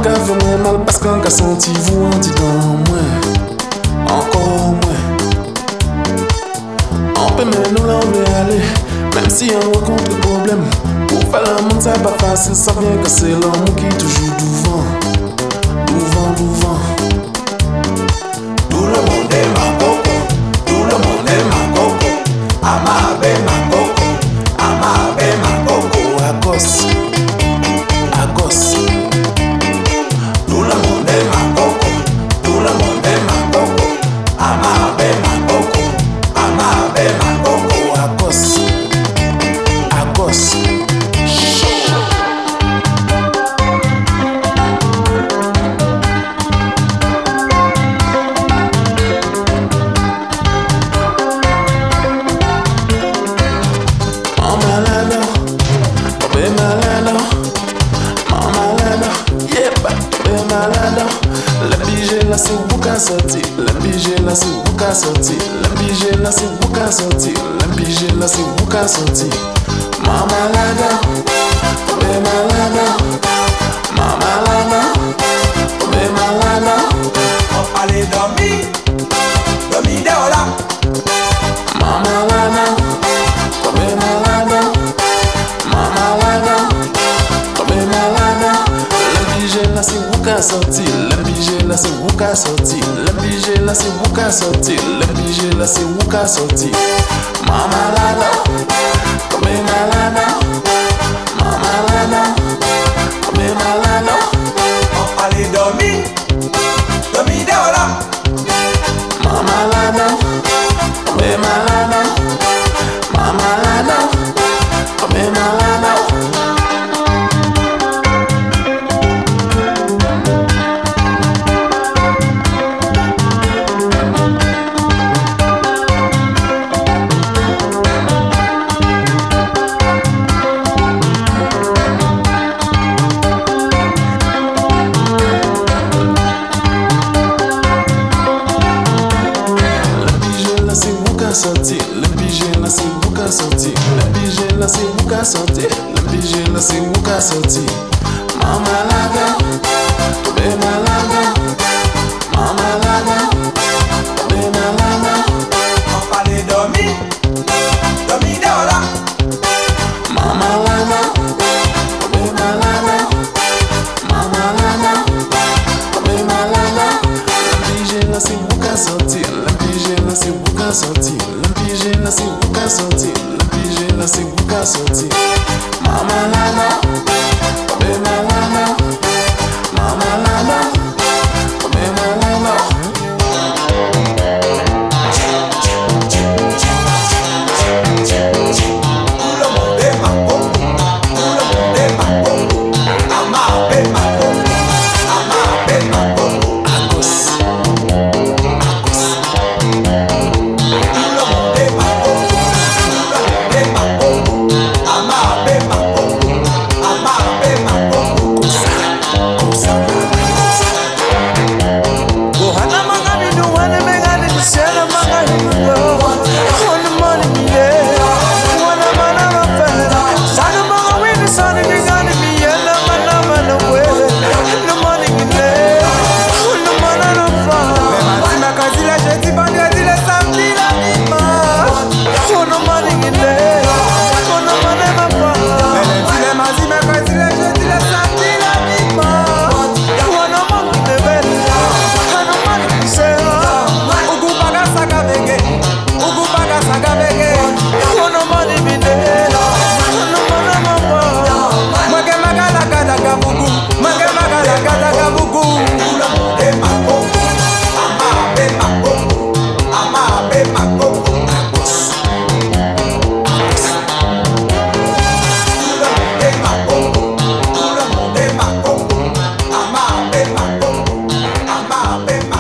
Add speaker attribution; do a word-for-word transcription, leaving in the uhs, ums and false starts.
Speaker 1: ka fait moins mal parce qu'on a senti vous en dit dans moins. Encore moins. On peut même nous l'enlever aller. Même si on rencontre le problème. Pour faire l'amour c'est pas facile. Ça vient que c'est l'amour qui est toujours devant. Devant, devant.
Speaker 2: Tout le monde est ma coco. Tout le monde est ma coco. Amabe ma coco. Amabe ma coco.
Speaker 1: Agos. Agos.
Speaker 2: Tout le monde est ma coco. Tout le monde est ma coco. Amabe ma coco. Amabe ma coco.
Speaker 1: Agos. Agos. La c'est vous qui sorti, la pige là c'est vous qui sorti, la pige là c'est vous qui sorti, la pige là c'est vous qui sorti. Mama lada, be malada, mama lada, be malada.
Speaker 2: On allait dormir, dormir dehors là.
Speaker 1: Mama lada, be malada, mama lada, be malada. La pige là c'est vous qui sorti, la pige là c'est vous qui sorti, la pige là c'est vous qui sorti, la pige là c'est vous qui sorti. Mama lada, be malada, mama lada, be malada.
Speaker 2: On allait dormir, dormir dehors là.
Speaker 1: Mama lada, be malada, mama lada, be malada. Sorti, le pige là c'est vous qui sorti, le pige là c'est vous qui sorti, le pige là c'est vous qui sorti. Mama lada, be malada, mama lada, be malada.
Speaker 2: On allait dormir, dormir dehors là.
Speaker 1: Mama lada, be malada, mama lada, be malada. Le pige là c'est vous qui sorti, le pige là c'est vous qui sorti. L'empige là c'est vous qui sorti, l'empige là c'est vous qui sorti. Mama lada, be malada, mama lada, be malada.
Speaker 2: Tout le monde est ma coco. Tout le monde est ma coco. Amabe ma coco. Amabe ma coco.
Speaker 1: Agos.
Speaker 2: Amabe ma